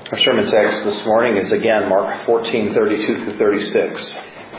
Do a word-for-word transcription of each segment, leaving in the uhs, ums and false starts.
Our sermon text this morning is again Mark fourteen, thirty-two through thirty-six.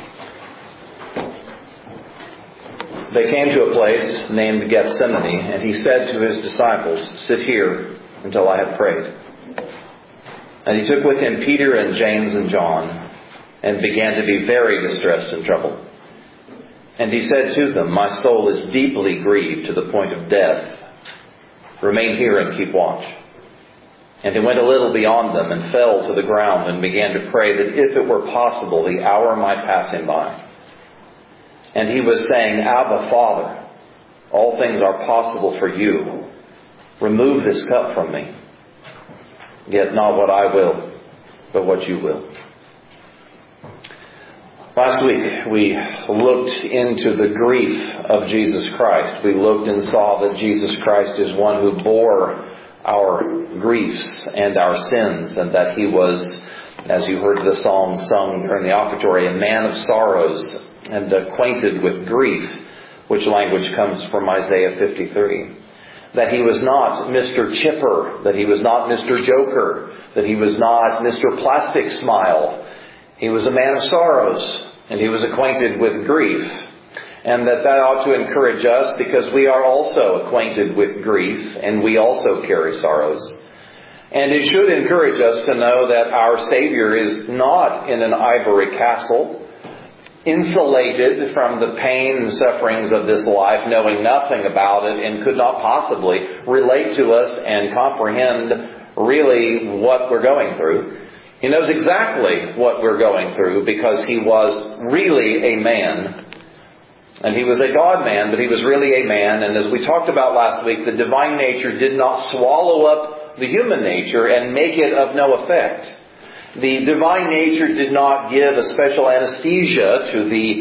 They came to a place named Gethsemane, and he said to his disciples, "Sit here until I have prayed." And he took with him Peter and James and John, and began to be very distressed and troubled. And he said to them, "My soul is deeply grieved to the point of death. Remain here and keep watch." And he went a little beyond them and fell to the ground and began to pray that if it were possible, the hour might pass him by. And he was saying, "Abba, Father, all things are possible for you. Remove this cup from me. Yet not what I will, but what you will." Last week we looked into the grief of Jesus Christ. We looked and saw that Jesus Christ is one who bore our griefs and our sins, and that he was, as you heard the song sung during the offertory, a man of sorrows and acquainted with grief, which language comes from Isaiah fifty-three. That he was not Mister Chipper, that he was not Mister Joker, that he was not Mister Plastic Smile. He was a man of sorrows, and he was acquainted with grief. And that that ought to encourage us, because we are also acquainted with grief, and we also carry sorrows. And it should encourage us to know that our Savior is not in an ivory castle, insulated from the pain and sufferings of this life, knowing nothing about it, and could not possibly relate to us and comprehend really what we're going through. He knows exactly what we're going through, because he was really a man. And he was a God-man, but he was really a man. And as we talked about last week, the divine nature did not swallow up the human nature and make it of no effect. The divine nature did not give a special anesthesia to the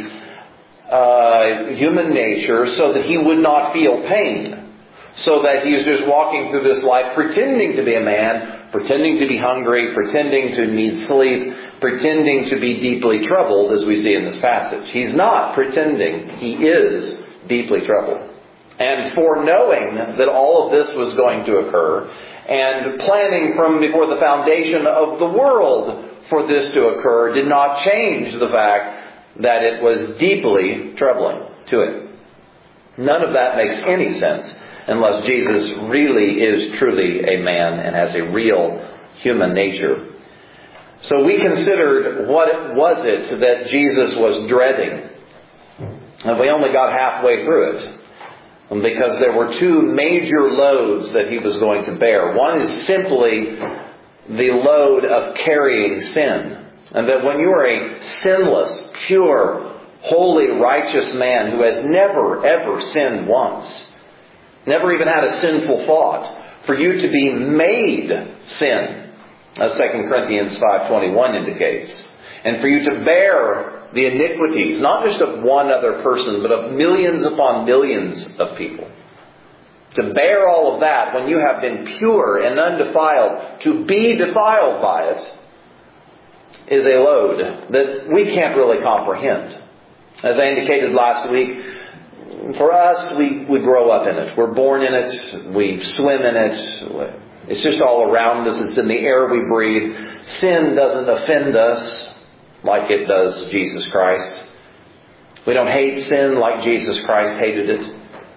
uh, human nature so that he would not feel pain. So that he was just walking through this life pretending to be a man, pretending to be hungry, pretending to need sleep, pretending to be deeply troubled, as we see in this passage. He's not pretending. He is deeply troubled. And foreknowing that all of this was going to occur, and planning from before the foundation of the world for this to occur, did not change the fact that it was deeply troubling to it. None of that makes any sense unless Jesus really is truly a man and has a real human nature. So we considered what was it that Jesus was dreading. And we only got halfway through it, because there were two major loads that he was going to bear. One is simply the load of carrying sin. And that when you are a sinless, pure, holy, righteous man who has never, ever sinned once, never even had a sinful thought, for you to be made sin, as Second Corinthians five twenty-one indicates, and for you to bear the iniquities, not just of one other person, but of millions upon millions of people. To bear all of that when you have been pure and undefiled, to be defiled by it, is a load that we can't really comprehend. As I indicated last week, for us, we, we grow up in it. We're born in it. We swim in it. It's just all around us. It's in the air we breathe. Sin doesn't offend us like it does Jesus Christ. We don't hate sin like Jesus Christ hated it.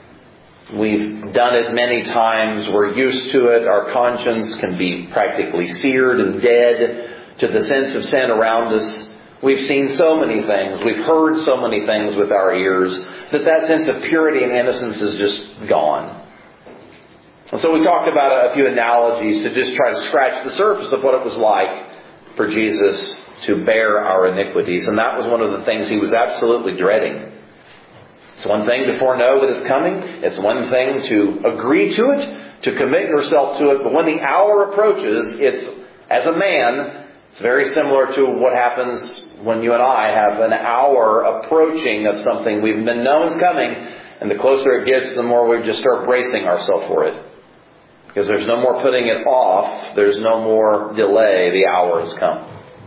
We've done it many times. We're used to it. Our conscience can be practically seared and dead to the sense of sin around us. We've seen so many things. We've heard so many things with our ears that that sense of purity and innocence is just gone. And so we talked about a few analogies to just try to scratch the surface of what it was like for Jesus to bear our iniquities. And that was one of the things he was absolutely dreading. It's one thing to foreknow that is coming. It's one thing to agree to it, to commit yourself to it. But when the hour approaches, it's, as a man, it's very similar to what happens when you and I have an hour approaching of something we've been known is coming, and the closer it gets, the more we just start bracing ourselves for it. Because there's no more putting it off. There's no more delay. The hour has come.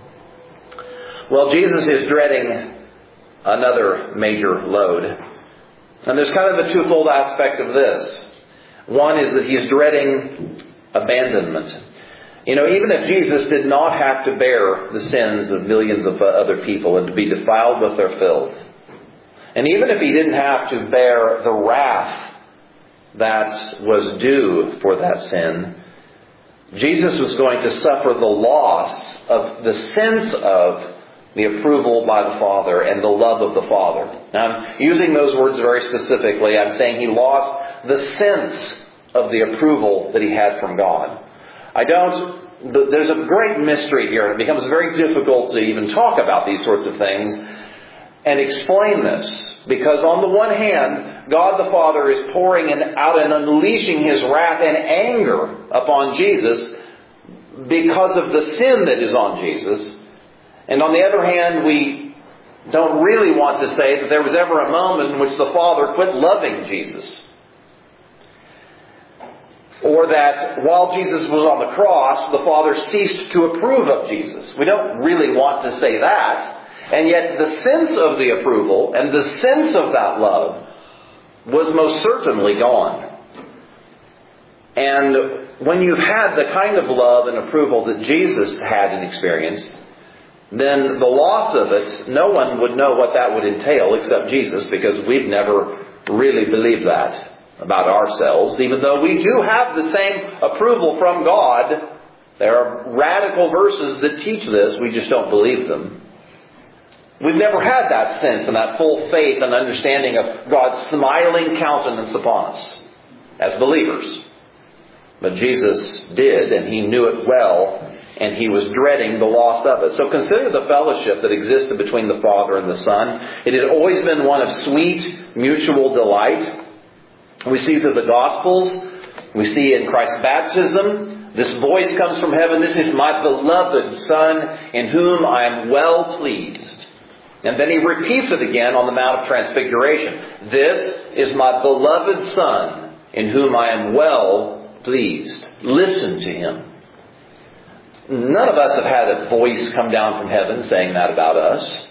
Well, Jesus is dreading another major load. And there's kind of a twofold aspect of this. One is that he's dreading abandonment. You know, even if Jesus did not have to bear the sins of millions of other people and to be defiled with their filth, and even if he didn't have to bear the wrath that was due for that sin, Jesus was going to suffer the loss of the sense of the approval by the Father and the love of the Father. Now, I'm using those words very specifically. I'm saying he lost the sense of the approval that he had from God. I don't, there's a great mystery here. It becomes very difficult to even talk about these sorts of things and explain this. Because on the one hand, God the Father is pouring out and unleashing His wrath and anger upon Jesus because of the sin that is on Jesus. And on the other hand, we don't really want to say that there was ever a moment in which the Father quit loving Jesus. Or that while Jesus was on the cross, the Father ceased to approve of Jesus. We don't really want to say that. And yet the sense of the approval and the sense of that love was most certainly gone. And when you've had the kind of love and approval that Jesus had and experienced, then the loss of it, no one would know what that would entail except Jesus, because we've never really believed that about ourselves, even though we do have the same approval from God. There are radical verses that teach this, we just don't believe them. We've never had that sense and that full faith and understanding of God's smiling countenance upon us as believers. But Jesus did, and He knew it well, and He was dreading the loss of it. So consider the fellowship that existed between the Father and the Son. It had always been one of sweet mutual delight. We see through the Gospels, we see in Christ's baptism, this voice comes from heaven, "This is my beloved Son, in whom I am well pleased." And then He repeats it again on the Mount of Transfiguration. "This is my beloved Son, in whom I am well pleased." Listen to Him. None of us have had a voice come down from heaven saying that about us.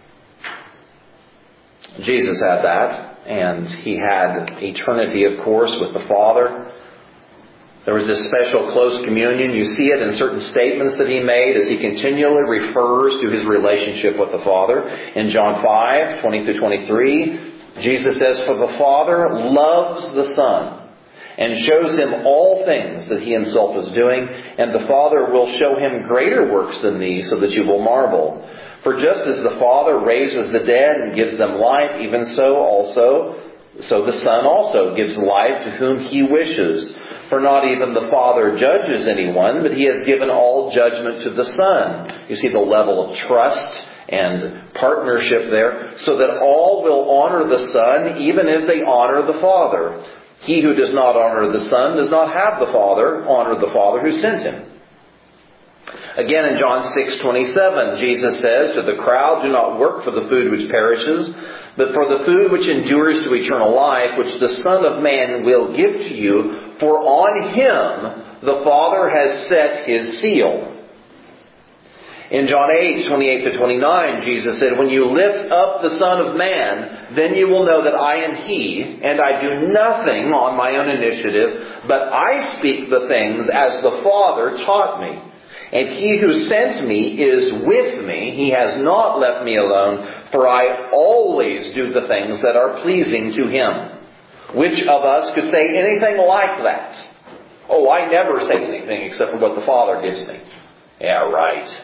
Jesus had that. And He had eternity, of course, with the Father. There was this special close communion. You see it in certain statements that He made as He continually refers to His relationship with the Father. In John five, twenty through twenty-three, Jesus says, "For the Father loves the Son and shows Him all things that He Himself is doing, and the Father will show Him greater works than these, so that you will marvel. For just as the Father raises the dead and gives them life, even so also, so the Son also gives life to whom He wishes. For not even the Father judges anyone, but He has given all judgment to the Son." You see the level of trust and partnership there, "so that all will honor the Son, even as they honor the Father. He who does not honor the Son does not have the Father. Honor the Father who sent Him." Again in John six twenty-seven, Jesus says to the crowd, "Do not work for the food which perishes, but for the food which endures to eternal life, which the Son of Man will give to you, for on Him the Father has set His seal." In John eight twenty-eight to twenty-nine, Jesus said, "When you lift up the Son of Man, then you will know that I am He, and I do nothing on my own initiative, but I speak the things as the Father taught me. And He who sent me is with me. He has not left me alone, for I always do the things that are pleasing to Him." Which of us could say anything like that? "Oh, I never say anything except for what the Father gives me." Yeah, right.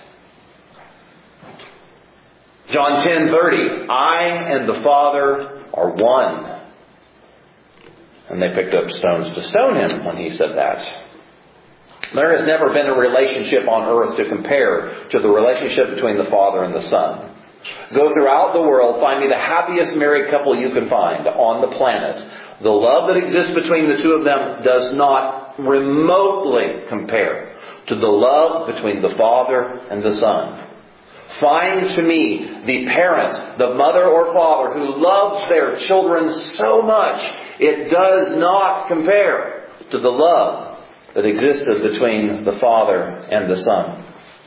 John ten thirty, "I and the Father are one." And they picked up stones to stone Him when He said that. There has never been a relationship on earth to compare to the relationship between the Father and the Son. Go throughout the world, find me the happiest married couple you can find on the planet. The love that exists between the two of them does not remotely compare to the love between the Father and the Son. Find to me the parent, the mother or father who loves their children so much it does not compare to the love that existed between the Father and the Son.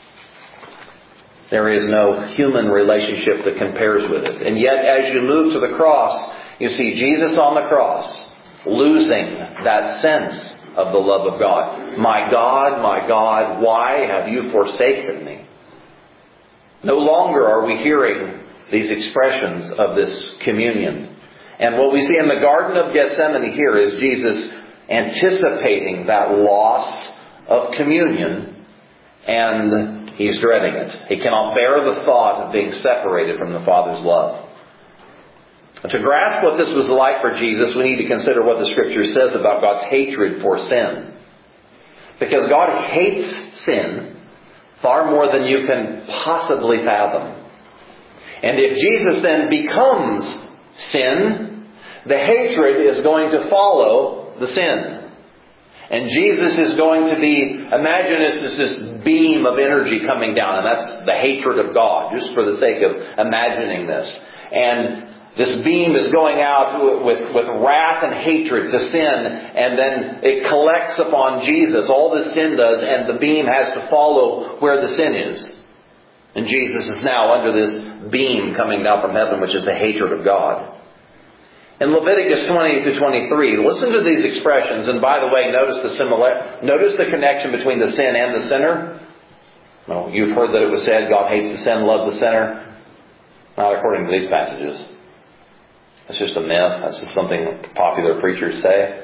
There is no human relationship that compares with it. And yet, as you move to the cross, you see Jesus on the cross losing that sense of the love of God. My God, my God, why have you forsaken me? No longer are we hearing these expressions of this communion. And what we see in the Garden of Gethsemane here is Jesus anticipating that loss of communion, and he's dreading it. He cannot bear the thought of being separated from the Father's love. To grasp what this was like for Jesus, we need to consider what the Scripture says about God's hatred for sin. Because God hates sin far more than you can possibly fathom. And if Jesus then becomes sin, the hatred is going to follow the sin. And Jesus is going to be, imagine this is this beam of energy coming down, and that's the hatred of God, just for the sake of imagining this. And this beam is going out with, with wrath and hatred to sin, and then it collects upon Jesus. All the sin does, and the beam has to follow where the sin is. And Jesus is now under this beam coming down from heaven, which is the hatred of God. In Leviticus twenty to twenty-three, listen to these expressions. And by the way, notice the similar, notice the connection between the sin and the sinner. Well, you've heard that it was said, God hates the sin, loves the sinner. Not according to these passages. That's just a myth. That's just something popular preachers say.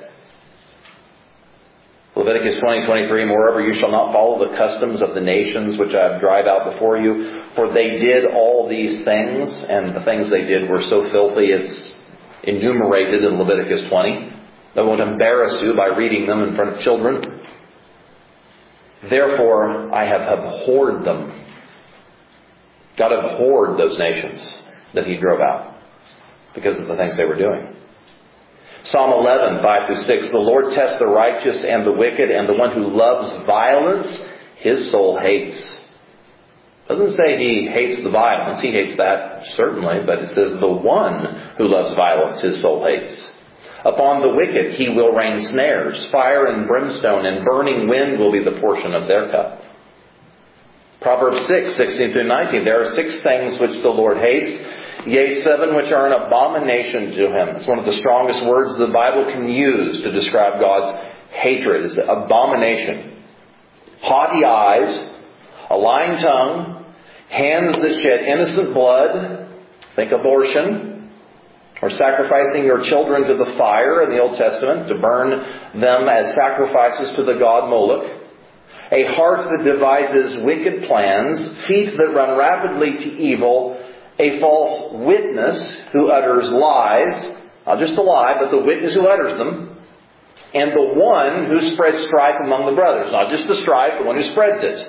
Leviticus twenty, twenty-three, moreover, you shall not follow the customs of the nations which I drive out before you, for they did all these things, and the things they did were so filthy, it's enumerated in Leviticus twenty. I won't embarrass you by reading them in front of children. Therefore, I have abhorred them. God abhorred those nations that He drove out because of the things they were doing. Psalm eleven, five through six, the Lord tests the righteous and the wicked, and the one who loves violence, his soul hates. It doesn't say he hates the violence. He hates that, certainly, but it says the one who loves violence, his soul hates. Upon the wicked he will rain snares. Fire and brimstone and burning wind will be the portion of their cup. Proverbs six, sixteen through nineteen, there are six things which the Lord hates, yea, seven which are an abomination to Him. It's one of the strongest words the Bible can use to describe God's hatred. It's abomination. Haughty eyes, a lying tongue, hands that shed innocent blood, think abortion, or sacrificing your children to the fire in the Old Testament, to burn them as sacrifices to the god Moloch, a heart that devises wicked plans, feet that run rapidly to evil, a false witness who utters lies, not just a lie, but the witness who utters them, and the one who spreads strife among the brothers, not just the strife, the one who spreads it.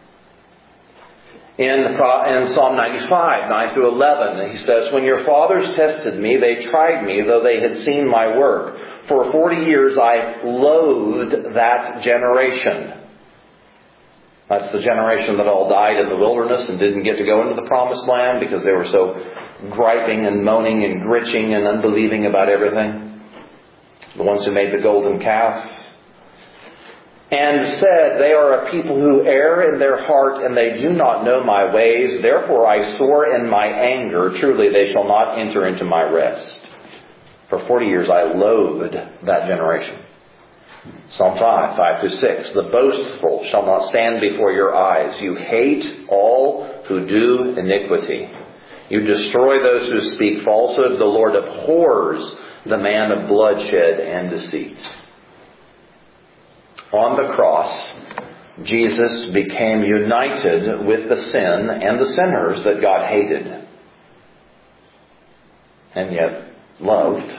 In, in Psalm ninety-five, nine through eleven, he says, when your fathers tested me, they tried me, though they had seen my work. For forty years I loathed that generation. That's the generation that all died in the wilderness and didn't get to go into the promised land because they were so griping and moaning and gritching and unbelieving about everything. The ones who made the golden calf. And said, they are a people who err in their heart, and they do not know my ways. Therefore I swore in my anger, truly they shall not enter into my rest. For forty years I loathed that generation. Psalm five, five to six. The boastful shall not stand before your eyes. You hate all who do iniquity. You destroy those who speak falsehood. The Lord abhors the man of bloodshed and deceit. On the cross, Jesus became united with the sin and the sinners that God hated and yet loved.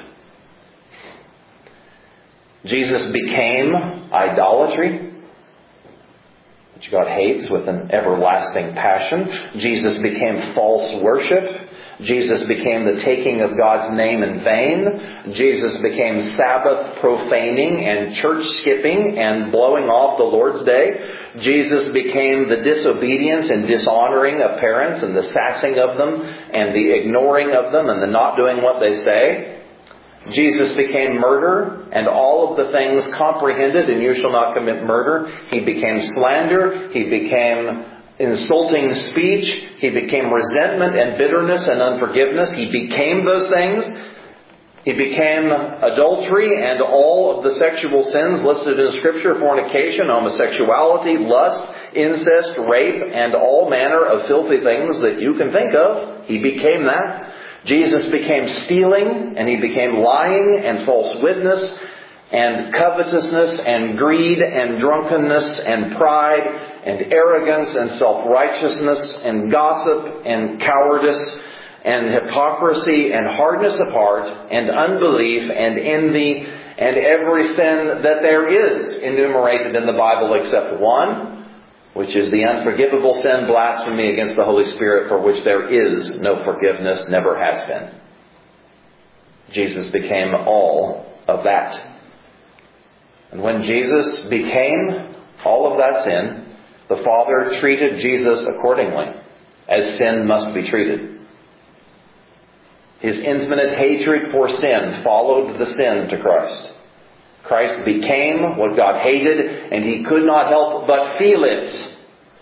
Jesus became idolatry, which God hates with an everlasting passion. Jesus became false worship. Jesus became the taking of God's name in vain. Jesus became Sabbath profaning and church skipping and blowing off the Lord's Day. Jesus became the disobedience and dishonoring of parents and the sassing of them and the ignoring of them and the not doing what they say. Jesus became murder and all of the things comprehended in you shall not commit murder. He became slander. He became insulting speech. He became resentment and bitterness and unforgiveness. He became those things. He became adultery and all of the sexual sins listed in Scripture: fornication, homosexuality, lust, incest, rape, and all manner of filthy things that you can think of. He became that. Jesus became stealing, and He became lying and false witness and covetousness and greed and drunkenness and pride and arrogance and self-righteousness and gossip and cowardice and hypocrisy and hardness of heart and unbelief and envy and every sin that there is enumerated in the Bible except one, which is the unforgivable sin, blasphemy against the Holy Spirit, for which there is no forgiveness, never has been. Jesus became all of that. And when Jesus became all of that sin, the Father treated Jesus accordingly, as sin must be treated. His infinite hatred for sin followed the sin to Christ. Christ became what God hated, and He could not help but feel it.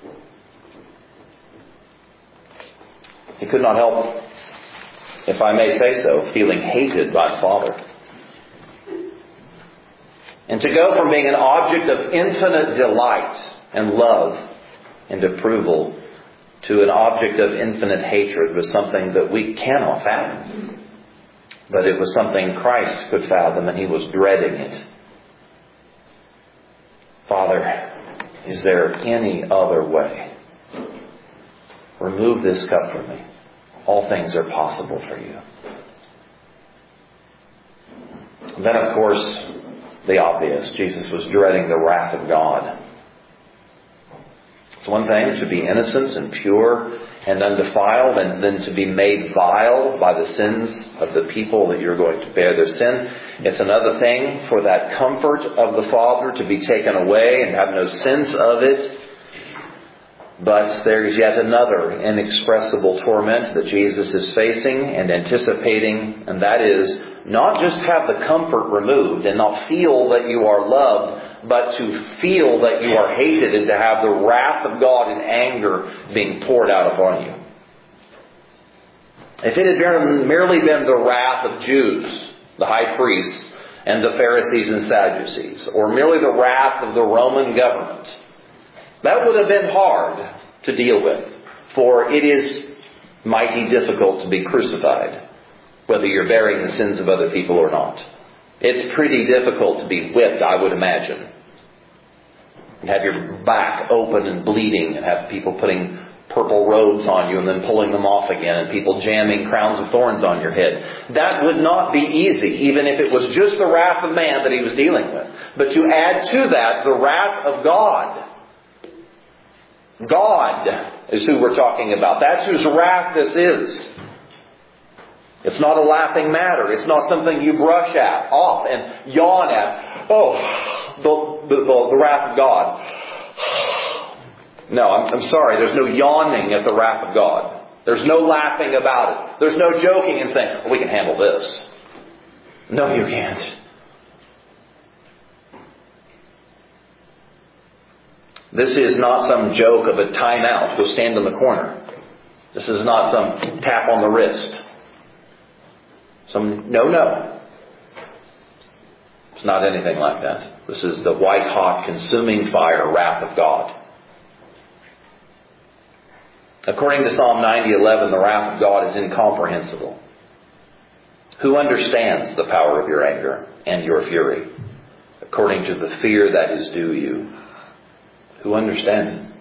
He could not help, if I may say so, feeling hated by the Father. And to go from being an object of infinite delight and love and approval to an object of infinite hatred was something that we cannot fathom. But it was something Christ could fathom, and He was dreading it. Father, is there any other way? Remove this cup from me. All things are possible for you. And then, of course, the obvious. Jesus was dreading the wrath of God. It's one thing to be innocent and pure and undefiled, and then to be made vile by the sins of the people that you're going to bear their sin. It's another thing for that comfort of the Father to be taken away and have no sense of it. But there's yet another inexpressible torment that Jesus is facing and anticipating, and that is not just have the comfort removed and not feel that you are loved, but to feel that you are hated and to have the wrath of God and anger being poured out upon you. If it had been, merely been the wrath of Jews, the high priests, and the Pharisees and Sadducees, or merely the wrath of the Roman government, that would have been hard to deal with, for it is mighty difficult to be crucified, whether you're bearing the sins of other people or not. It's pretty difficult to be whipped, I would imagine. And have your back open and bleeding, and have people putting purple robes on you and then pulling them off again, and people jamming crowns of thorns on your head. That would not be easy, even if it was just the wrath of man that He was dealing with. But to add to that the wrath of God. God is who we're talking about. That's whose wrath this is. It's not a laughing matter. It's not something you brush at, off, and yawn at. Oh, the, the, the, the wrath of God. No, I'm, I'm sorry. There's no yawning at the wrath of God. There's no laughing about it. There's no joking and saying, well, we can handle this. No, you can't. This is not some joke of a timeout. Go stand in the corner. This is not some tap on the wrist. Some no, no. It's not anything like that. This is the white-hot, consuming fire, wrath of God. According to Psalm ninety eleven, the wrath of God is incomprehensible. Who understands the power of your anger and your fury, according to the fear that is due you? Who understands it?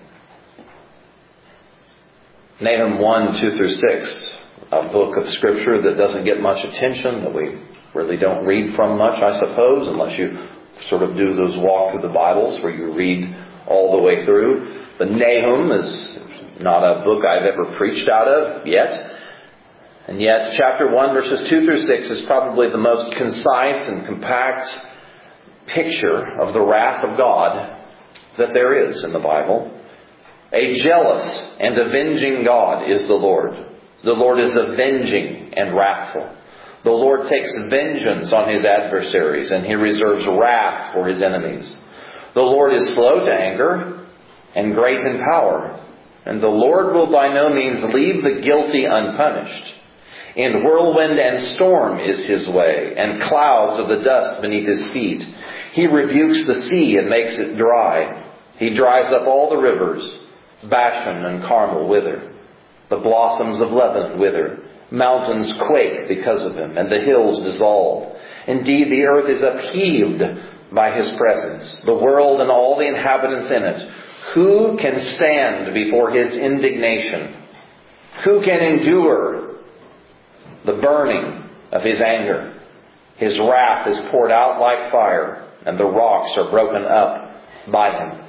Nahum one, two through six, a book of Scripture that doesn't get much attention, that we really don't read from much, I suppose, unless you sort of do those walk through the Bibles where you read all the way through. But Nahum is not a book I've ever preached out of yet. And yet, chapter one, verses two through six is probably the most concise and compact picture of the wrath of God that there is in the Bible. A jealous and avenging God is the Lord. The Lord is avenging and wrathful. The Lord takes vengeance on His adversaries, and He reserves wrath for His enemies. The Lord is slow to anger and great in power, and the Lord will by no means leave the guilty unpunished. In whirlwind and storm is his way, and clouds of the dust beneath his feet. He rebukes the sea and makes it dry. He dries up all the rivers. Bashan and Carmel wither. The blossoms of Lebanon wither. Mountains quake because of him, and the hills dissolve. Indeed, the earth is upheaved by his presence, the world and all the inhabitants in it. Who can stand before his indignation? Who can endure the burning of his anger? His wrath is poured out like fire, and the rocks are broken up by him.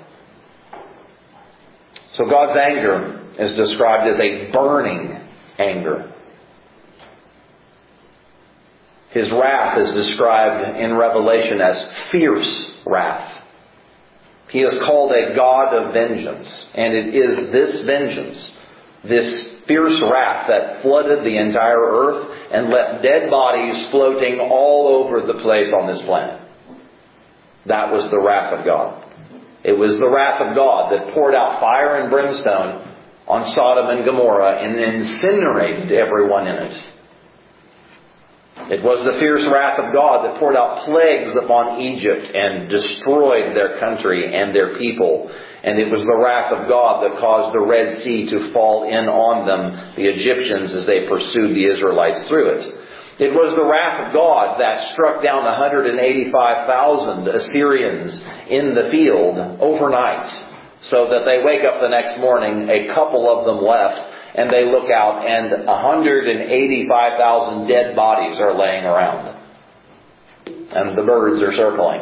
So God's anger is described as a burning anger. His wrath is described in Revelation as fierce wrath. He is called a God of vengeance, and it is this vengeance, this fierce wrath that flooded the entire earth and left dead bodies floating all over the place on this planet. That was the wrath of God. It was the wrath of God that poured out fire and brimstone on Sodom and Gomorrah and incinerated everyone in it. It was the fierce wrath of God that poured out plagues upon Egypt and destroyed their country and their people. And it was the wrath of God that caused the Red Sea to fall in on them, the Egyptians, as they pursued the Israelites through it. It was the wrath of God that struck down one hundred eighty-five thousand Assyrians in the field overnight, so that they wake up the next morning, a couple of them left, and they look out and one hundred eighty-five thousand dead bodies are laying around. And the birds are circling,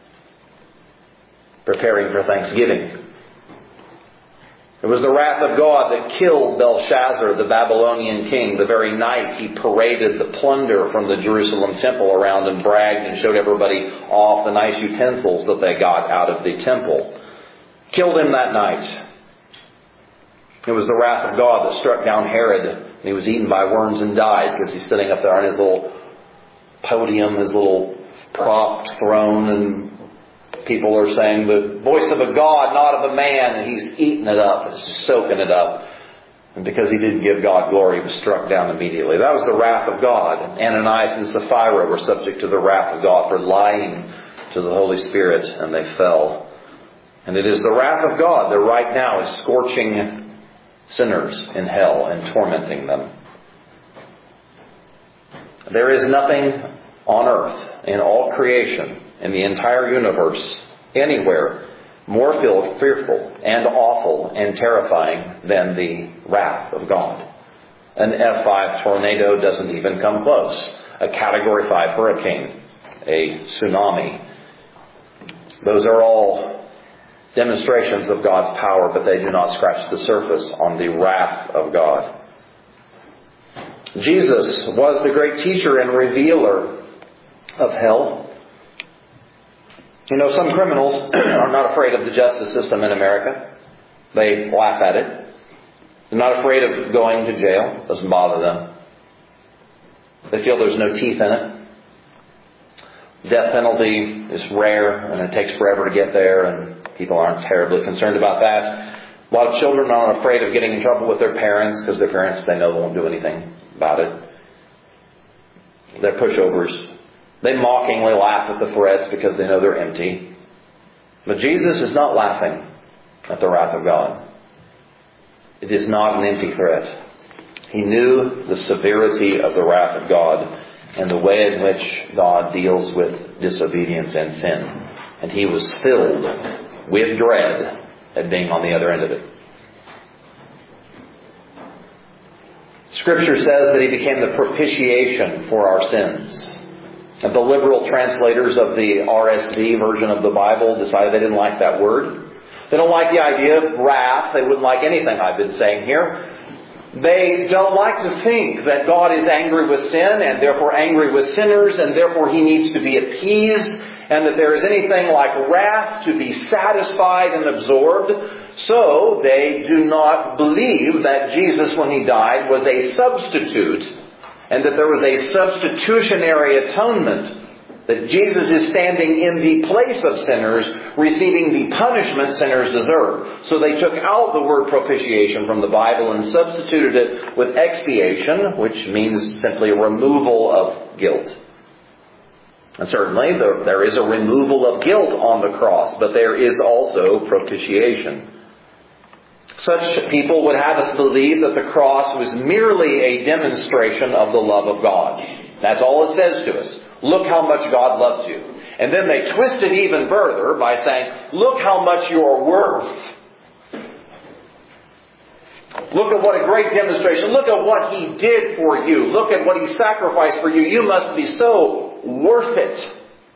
preparing for Thanksgiving. It was the wrath of God that killed Belshazzar, the Babylonian king, the very night he paraded the plunder from the Jerusalem temple around and bragged and showed everybody off the nice utensils that they got out of the temple. Killed him that night. It was the wrath of God that struck down Herod, and he was eaten by worms and died because he's sitting up there on his little podium, his little propped throne, and people are saying, the voice of a God, not of a man, and he's eating it up, and just soaking it up. And because he didn't give God glory, he was struck down immediately. That was the wrath of God. Ananias and Sapphira were subject to the wrath of God for lying to the Holy Spirit, and they fell. And it is the wrath of God that right now is scorching sinners in hell and tormenting them. There is nothing on earth, in all creation, in the entire universe, anywhere, more fearful and awful and terrifying than the wrath of God. An F five tornado doesn't even come close. A Category five hurricane, a tsunami. Those are all demonstrations of God's power, but they do not scratch the surface on the wrath of God. Jesus was the great teacher and revealer of hell. You know, some criminals are not afraid of the justice system in America. They laugh at it. They're not afraid of going to jail. It doesn't bother them. They feel there's no teeth in it. Death penalty is rare, and it takes forever to get there, and people aren't terribly concerned about that. A lot of children are afraid of getting in trouble with their parents because their parents, they know, won't do anything about it. They're pushovers. They mockingly laugh at the threats because they know they're empty. But Jesus is not laughing at the wrath of God. It is not an empty threat. He knew the severity of the wrath of God and the way in which God deals with disobedience and sin. And he was filled with dread at being on the other end of it. Scripture says that he became the propitiation for our sins. And the liberal translators of the R S V version of the Bible decided they didn't like that word. They don't like the idea of wrath. They wouldn't like anything I've been saying here. They don't like to think that God is angry with sin and therefore angry with sinners and therefore he needs to be appeased and that there is anything like wrath to be satisfied and absorbed. So they do not believe that Jesus, when he died, was a substitute and that there was a substitutionary atonement That Jesus is standing in the place of sinners, receiving the punishment sinners deserve. So they took out the word propitiation from the Bible and substituted it with expiation, which means simply removal of guilt. And certainly there, there is a removal of guilt on the cross, but there is also propitiation. Such people would have us believe that the cross was merely a demonstration of the love of God. That's all it says to us. Look how much God loves you. And then they twist it even further by saying, look how much you're worth. Look at what a great demonstration. Look at what He did for you. Look at what He sacrificed for you. You must be so worth it.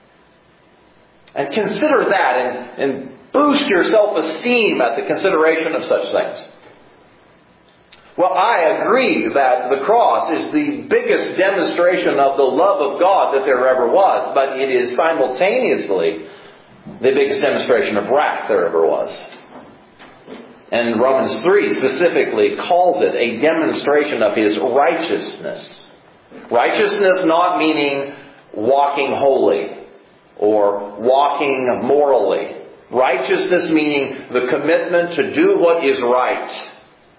And consider that and, and boost your self-esteem at the consideration of such things. Well, I agree that the cross is the biggest demonstration of the love of God that there ever was, but it is simultaneously the biggest demonstration of wrath there ever was. And Romans three specifically calls it a demonstration of His righteousness. Righteousness not meaning walking holy or walking morally. Righteousness meaning the commitment to do what is right.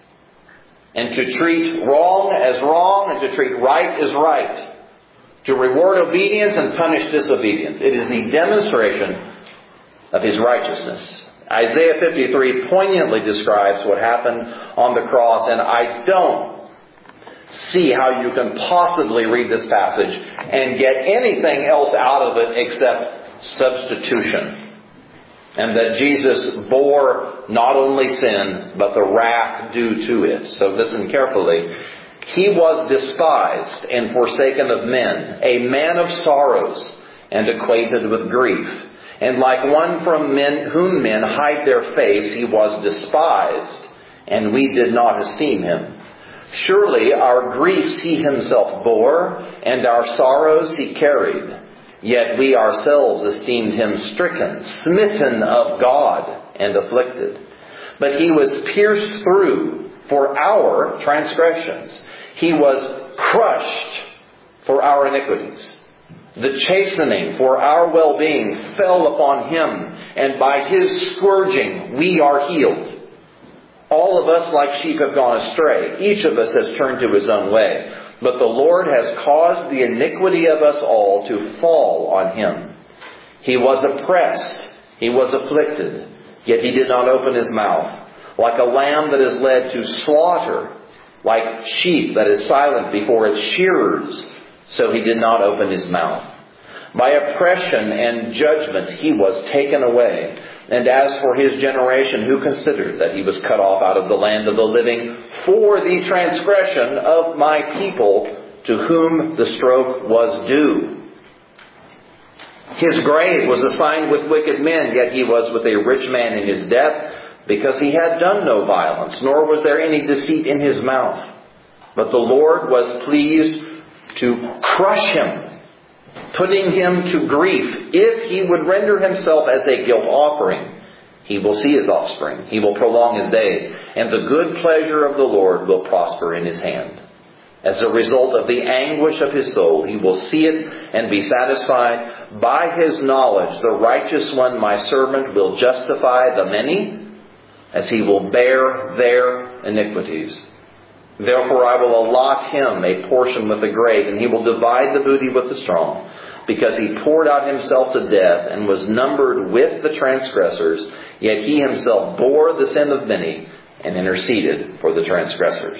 And to treat wrong as wrong and to treat right as right. To reward obedience and punish disobedience. It is the demonstration of His righteousness. Isaiah fifty-three poignantly describes what happened on the cross, and I don't see how you can possibly read this passage and get anything else out of it except substitution. And that Jesus bore not only sin, but the wrath due to it. So listen carefully. He was despised and forsaken of men, a man of sorrows and acquainted with grief. And like one from men whom men hide their face, He was despised, and we did not esteem Him. Surely our griefs He Himself bore, and our sorrows He carried. Yet we ourselves esteemed Him stricken, smitten of God, and afflicted. But He was pierced through for our transgressions. He was crushed for our iniquities. The chastening for our well-being fell upon Him, and by His scourging we are healed. All of us like sheep have gone astray. Each of us has turned to his own way. But the Lord has caused the iniquity of us all to fall on Him. He was oppressed. He was afflicted. Yet He did not open His mouth. Like a lamb that is led to slaughter, like sheep that is silent before its shearers, so He did not open His mouth. By oppression and judgment He was taken away. And as for His generation, who considered that He was cut off out of the land of the living for the transgression of my people, to whom the stroke was due? His grave was assigned with wicked men, yet He was with a rich man in His death, because He had done no violence, nor was there any deceit in His mouth. But the Lord was pleased to crush Him, putting Him to grief. If He would render Himself as a guilt offering, He will see His offspring. He will prolong His days. And the good pleasure of the Lord will prosper in His hand. As a result of the anguish of His soul, He will see it and be satisfied. By His knowledge, the righteous one, my servant, will justify the many, as He will bear their iniquities. Therefore I will allot him a portion with the great, and he will divide the booty with the strong, because he poured out himself to death and was numbered with the transgressors, yet he himself bore the sin of many and interceded for the transgressors.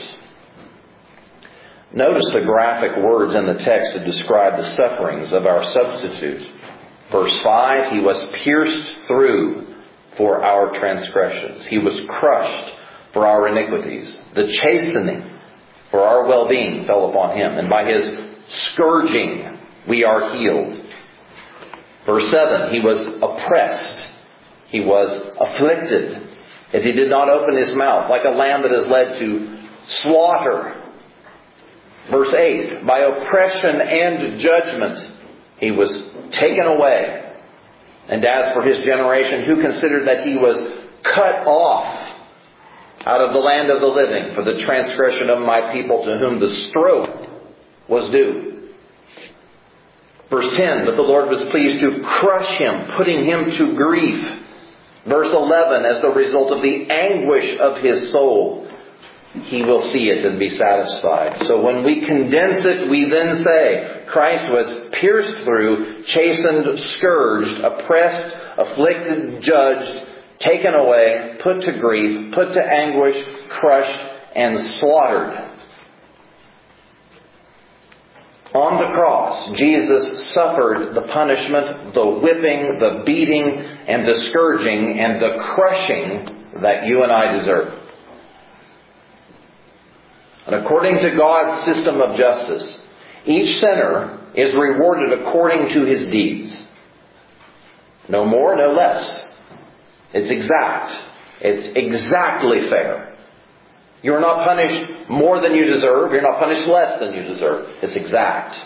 Notice the graphic words in the text to describe the sufferings of our substitute. Verse five, He was pierced through for our transgressions. He was crushed for our iniquities. The chastening for our well-being fell upon Him, and by His scourging we are healed. Verse seven, He was oppressed. He was afflicted. Yet He did not open His mouth, like a lamb that is led to slaughter. Verse eight, by oppression and judgment He was taken away. And as for His generation, who considered that He was cut off out of the land of the living for the transgression of my people, to whom the stroke was due. Verse ten, but the Lord was pleased to crush him, putting him to grief. Verse eleven, as the result of the anguish of his soul, he will see it and be satisfied. So when we condense it, we then say, Christ was pierced through, chastened, scourged, oppressed, afflicted, judged, taken away, put to grief, put to anguish, crushed, and slaughtered. On the cross, Jesus suffered the punishment, the whipping, the beating, and the scourging, and the crushing that you and I deserve. And according to God's system of justice, each sinner is rewarded according to his deeds. No more, no less. It's exact. It's exactly fair. You're not punished more than you deserve. You're not punished less than you deserve. It's exact.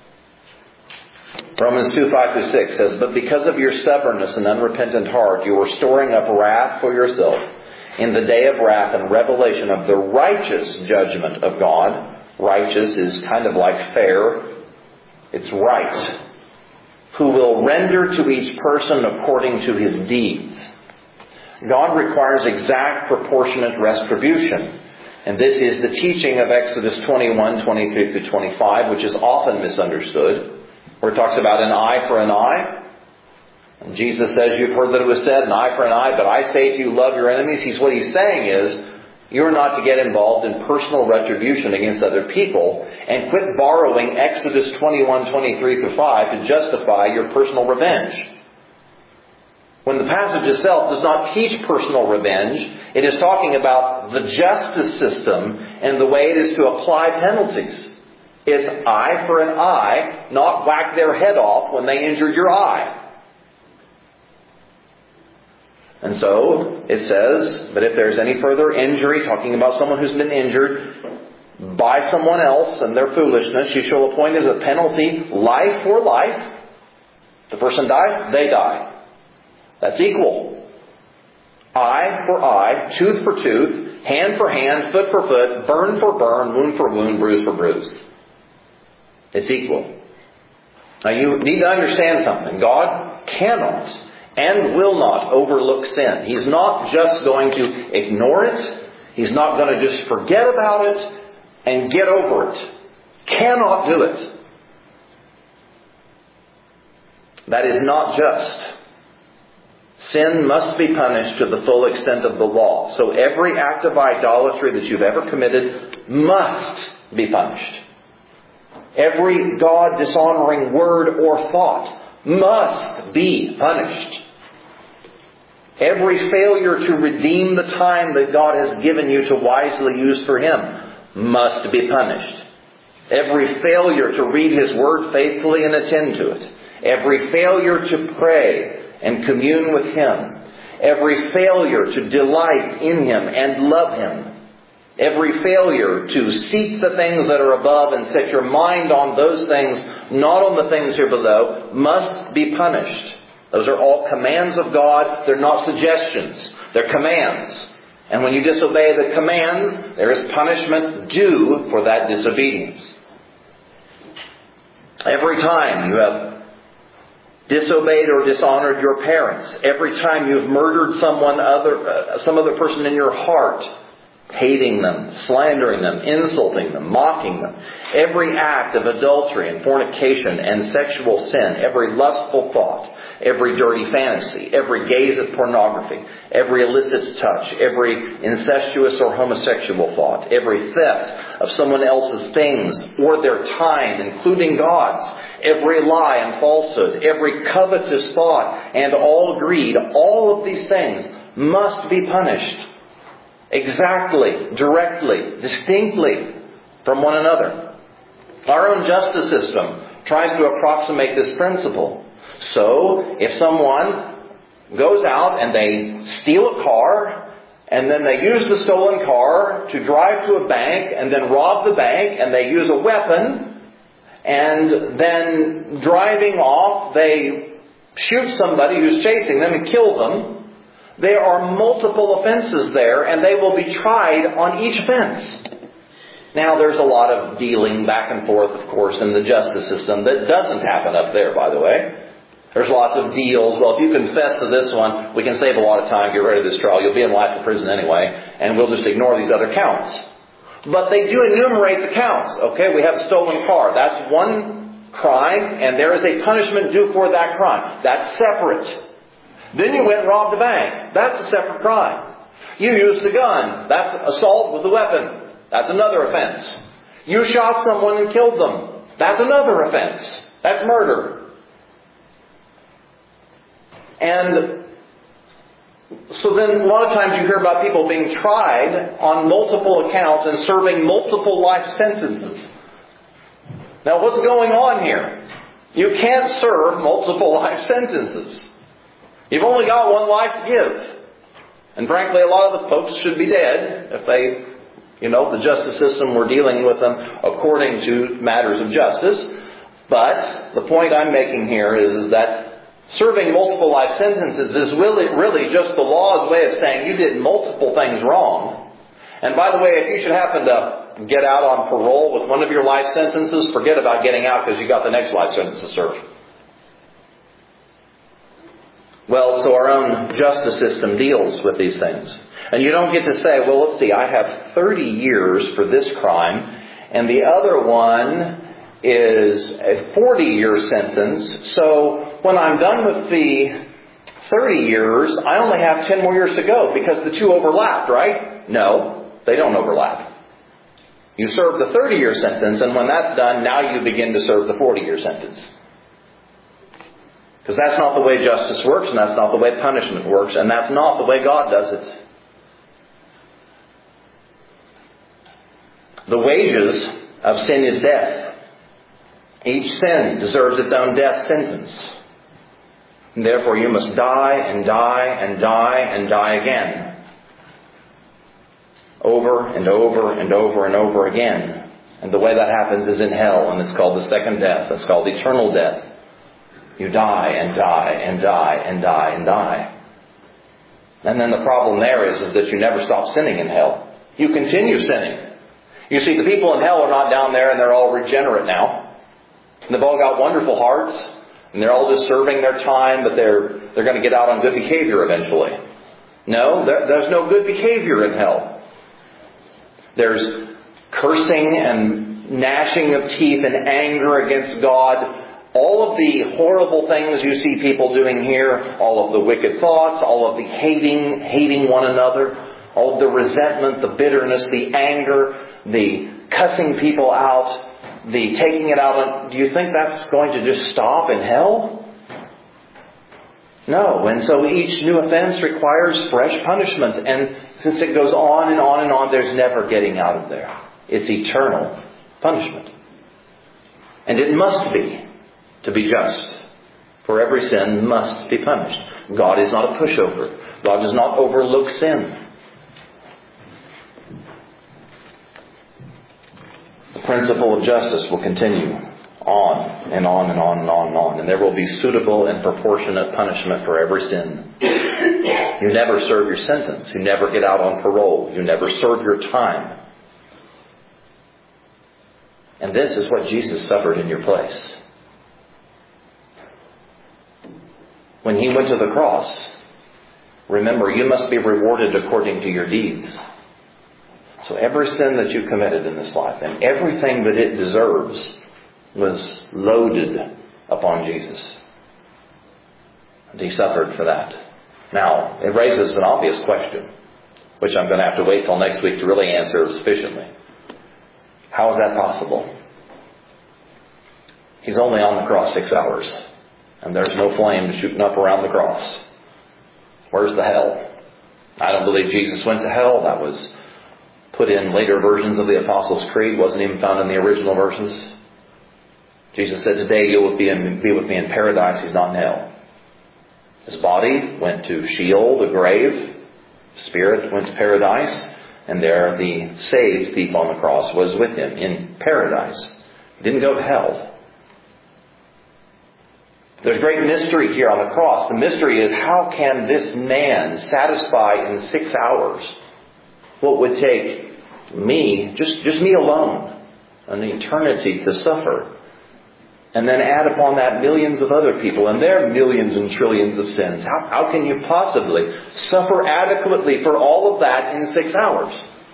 Romans two, five through six says, but because of your stubbornness and unrepentant heart, you are storing up wrath for yourself in the day of wrath and revelation of the righteous judgment of God. Righteous is kind of like fair. It's right. Who will render to each person according to his deeds. God requires exact proportionate retribution. And this is the teaching of Exodus twenty-one, twenty-three through twenty-five, which is often misunderstood, where it talks about an eye for an eye. And Jesus says, you've heard that it was said, an eye for an eye, but I say to you, love your enemies. He's, what he's saying is, you're not to get involved in personal retribution against other people and quit borrowing Exodus twenty-one, twenty-three through five to justify your personal revenge. When the passage itself does not teach personal revenge, it is talking about the justice system and the way it is to apply penalties. It's eye for an eye, not whack their head off when they injured your eye. And so it says, but if there's any further injury, talking about someone who's been injured by someone else and their foolishness, you shall appoint as a penalty life for life. The person dies, they die. That's equal. Eye for eye, tooth for tooth, hand for hand, foot for foot, burn for burn, wound for wound, bruise for bruise. It's equal. Now you need to understand something. God cannot and will not overlook sin. He's not just going to ignore it. He's not going to just forget about it and get over it. Cannot do it. That is not just. Sin must be punished to the full extent of the law. So every act of idolatry that you've ever committed must be punished. Every God-dishonoring word or thought must be punished. Every failure to redeem the time that God has given you to wisely use for Him must be punished. Every failure to read His Word faithfully and attend to it. Every failure to pray and commune with Him. Every failure to delight in Him and love Him. Every failure to seek the things that are above and set your mind on those things, not on the things here below, must be punished. Those are all commands of God. They're not suggestions. They're commands. And when you disobey the commands, there is punishment due for that disobedience. Every time you have disobeyed or dishonored your parents, every time you've murdered someone other, uh, some other person in your heart, hating them, slandering them, insulting them, mocking them, every act of adultery and fornication and sexual sin, every lustful thought, every dirty fantasy, every gaze at pornography, every illicit touch, every incestuous or homosexual thought, every theft of someone else's things or their time, including God's, every lie and falsehood, every covetous thought and all greed, all of these things must be punished exactly, directly, distinctly from one another. Our own justice system tries to approximate this principle. So, if someone goes out and they steal a car, and then they use the stolen car to drive to a bank, and then rob the bank, and they use a weapon, and then driving off, they shoot somebody who's chasing them and kill them, there are multiple offenses there, and they will be tried on each offense. Now, there's a lot of dealing back and forth, of course, in the justice system that doesn't happen up there, by the way. There's lots of deals. Well, if you confess to this one, we can save a lot of time, get rid of this trial. You'll be in life in prison anyway, and we'll just ignore these other counts. But they do enumerate the counts. Okay, we have a stolen car. That's one crime, and there is a punishment due for that crime. That's separate. Then you went and robbed a bank. That's a separate crime. You used a gun. That's assault with a weapon. That's another offense. You shot someone and killed them. That's another offense. That's murder. And so then a lot of times you hear about people being tried on multiple accounts and serving multiple life sentences. Now what's going on here? You can't serve multiple life sentences. You've only got one life to give. And frankly, a lot of the folks should be dead if they, you know, the justice system were dealing with them according to matters of justice. But the point I'm making here is, is that serving multiple life sentences is really, really just the law's way of saying you did multiple things wrong. And by the way, if you should happen to get out on parole with one of your life sentences, forget about getting out because you got the next life sentence to serve. Well, so our own justice system deals with these things. And you don't get to say, well, let's see, I have thirty years for this crime, and the other one is a forty-year sentence, so when I'm done with the thirty years, I only have ten more years to go because the two overlapped, right? No, they don't overlap. You serve the thirty-year sentence, and when that's done, now you begin to serve the forty-year sentence. Because that's not the way justice works, and that's not the way punishment works, and that's not the way God does it. The wages of sin is death. Each sin deserves its own death sentence. And therefore you must die and die and die and die again. Over and over and over and over again. And the way that happens is in hell, and it's called the second death. It's called eternal death. You die and die and die and die and die. And then the problem there is, is that you never stop sinning in hell. You continue sinning. You see, the people in hell are not down there and they're all regenerate now. And they've all got wonderful hearts. And they're all just serving their time, but they're they're going to get out on good behavior eventually. No, there, there's no good behavior in hell. There's cursing and gnashing of teeth and anger against God. All of the horrible things you see people doing here, all of the wicked thoughts, all of the hating, hating one another, all of the resentment, the bitterness, the anger, the cussing people out, the taking it out on... Do you think that's going to just stop in hell? No. And so each new offense requires fresh punishment. And since it goes on and on and on, there's never getting out of there. It's eternal punishment. And it must be, to be just. For every sin must be punished. God is not a pushover. God does not overlook sin. The principle of justice will continue on and on and on and on and on. And there will be suitable and proportionate punishment for every sin. You never serve your sentence. You never get out on parole. You never serve your time. And this is what Jesus suffered in your place. When He went to the cross, remember, you must be rewarded according to your deeds. So every sin that you committed in this life and everything that it deserves was loaded upon Jesus. And He suffered for that. Now, it raises an obvious question, which I'm going to have to wait till next week to really answer sufficiently. How is that possible? He's only on the cross six hours. And there's no flame shooting up around the cross. Where's the hell? I don't believe Jesus went to hell. That was put in later versions of the Apostles' Creed. Wasn't even found in the original versions. Jesus said, today you will be, in, be with me in paradise. He's not in hell. His body went to Sheol, the grave. Spirit went to paradise. And there the saved thief on the cross was with Him in paradise. He didn't go to hell. There's great mystery here on the cross. The mystery is, how can this man satisfy in six hours what would take me, just, just me alone, an eternity to suffer. And then add upon that millions of other people and their millions and trillions of sins. How, how can you possibly suffer adequately for all of that in six hours?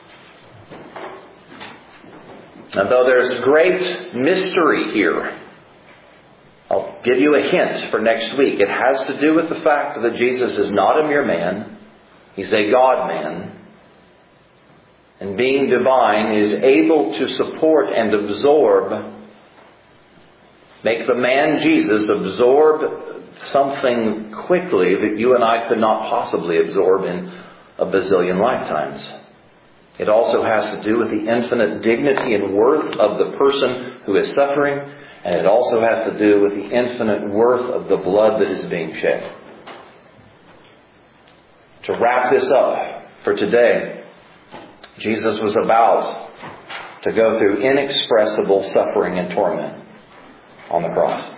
And though there's great mystery here, I'll give you a hint for next week. It has to do with the fact that Jesus is not a mere man. He's a God-man. And being divine is able to support and absorb, make the man Jesus absorb something quickly that you and I could not possibly absorb in a bazillion lifetimes. It also has to do with the infinite dignity and worth of the person who is suffering, and it also has to do with the infinite worth of the blood that is being shed. To wrap this up for today, Jesus was about to go through inexpressible suffering and torment on the cross.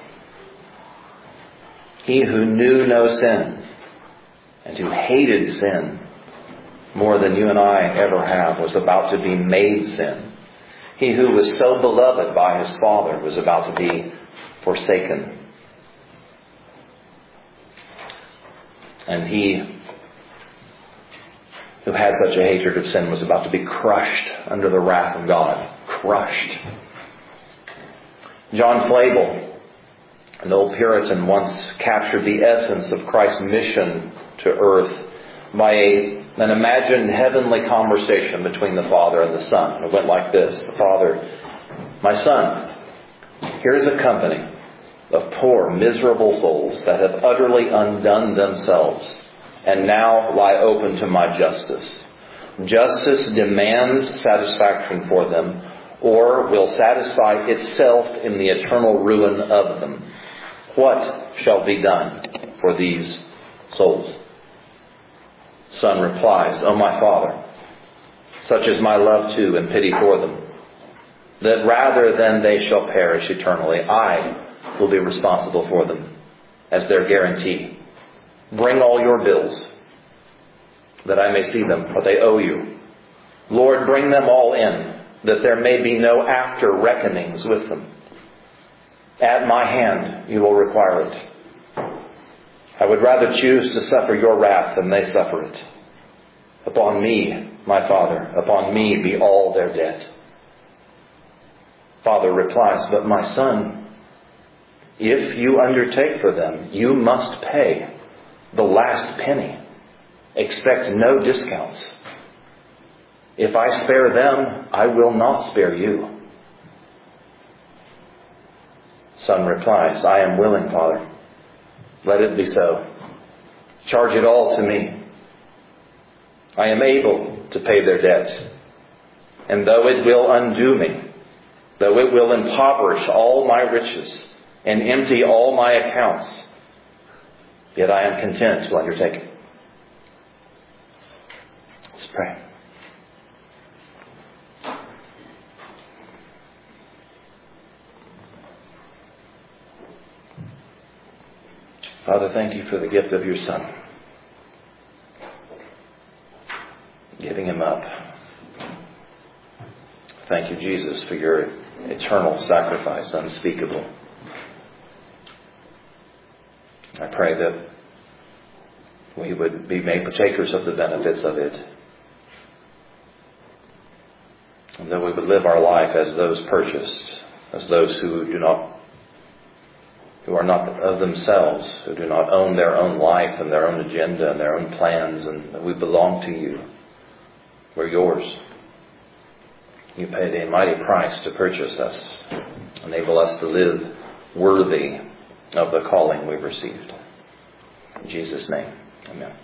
He who knew no sin and who hated sin more than you and I ever have was about to be made sin. He who was so beloved by his Father was about to be forsaken. And he who had such a hatred of sin was about to be crushed under the wrath of God. Crushed. John Flavel, an old Puritan, once captured the essence of Christ's mission to earth by a, an imagined heavenly conversation between the Father and the Son. It went like this. The Father, my Son, here's a company of poor, miserable souls that have utterly undone themselves and now lie open to my justice. Justice demands satisfaction for them, or will satisfy itself in the eternal ruin of them. What shall be done for these souls? Son replies, O my Father, such is my love too and pity for them, that rather than they shall perish eternally, I will be responsible for them as their guarantee. Bring all your bills, that I may see them, for they owe you. Lord, bring them all in, that there may be no after reckonings with them. At my hand you will require it. I would rather choose to suffer your wrath than they suffer it. Upon me, my Father, upon me be all their debt. Father replies, but my Son, if you undertake for them, you must pay the last penny. Expect no discounts. If I spare them, I will not spare you. Son replies, I am willing, Father. Let it be so. Charge it all to me. I am able to pay their debt. And though it will undo me, though it will impoverish all my riches and empty all my accounts, yet I am content to undertake it. Let's pray. Father, thank you for the gift of your Son. Giving him up. Thank you, Jesus, for your eternal sacrifice, unspeakable. I pray that we would be made partakers of the benefits of it. And that we would live our life as those purchased, as those who do not who are not of themselves, who do not own their own life and their own agenda and their own plans, and that we belong to you. We're yours. You paid a mighty price to purchase us. Enable us to live worthy of the calling we've received. In Jesus' name, amen.